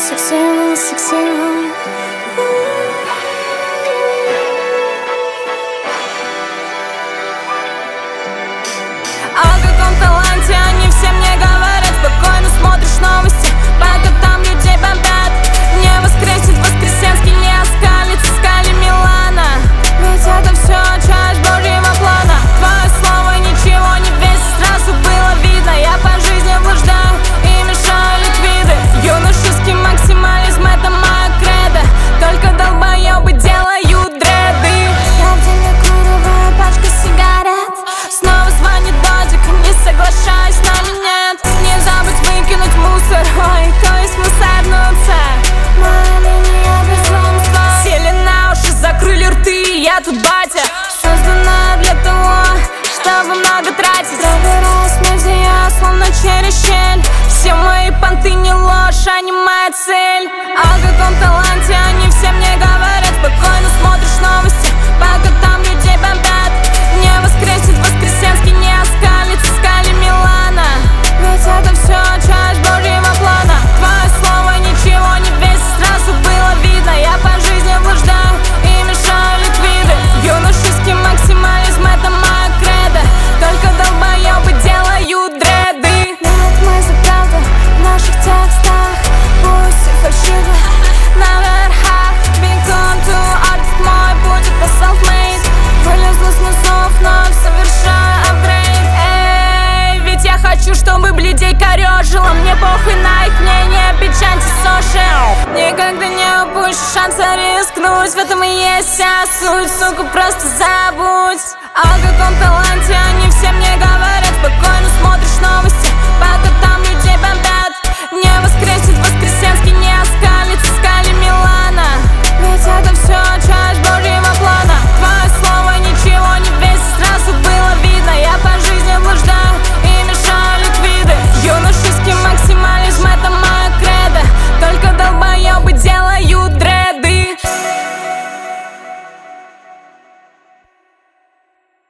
сексуал. О каком таланте они все мне говорят. Спокойно смотришь новости, пока там людей бомбят. Не воскреснет Воскресенский, не оскалится в скале Милана. Ведь это все часть Божьего плана. Твое слово ничего не весит, сразу было видно. Я по жизни блуждаю и мешаю ликвиды. Юношеский максимализм — это моя кредо. Только долбоебы делают дреды. Я в деньгах куровая пачка сигарет. Снова звонит додик, не соглашаюсь, с нами нет. Не забудь выкинуть мусор, ой, то есть мусорнуться. Моя линия безумства. Сели на уши, закрыли рты, я тут батя. Создана для того, чтобы много тратить. Пробираюсь в медиа, словно через щель. Все мои понты не ложь, они моя цель. О каком таланте они все мне говорят. Спокойно смотришь новости, пока там людей бомбят. Не воскреснет Воскресенский, не оскалится в скале Милана. Ведь это все часть Божьего плана. Твое слово ничего не весит, сразу было видно. Я по жизни блуждаю и мешаю ликвиды. Юношеский максимализм — это моя кредо. Только долбоебы делают дреды. Нет, мы за правду в наших текстах. Пусть и фальшиво На верхах бегом to артист мой будет по self-made. Вылезла с низов, но совершаю апгрейд. Эй, ведь я хочу, чтобы блядей корёжило. Мне похуй на их мнение, bitch anti-social. Никогда не упущу шанса рискнуть. В этом и есть вся суть, сука, просто забудь. О каком таланте они все мне говорят. Спокойно смотришь новости, пока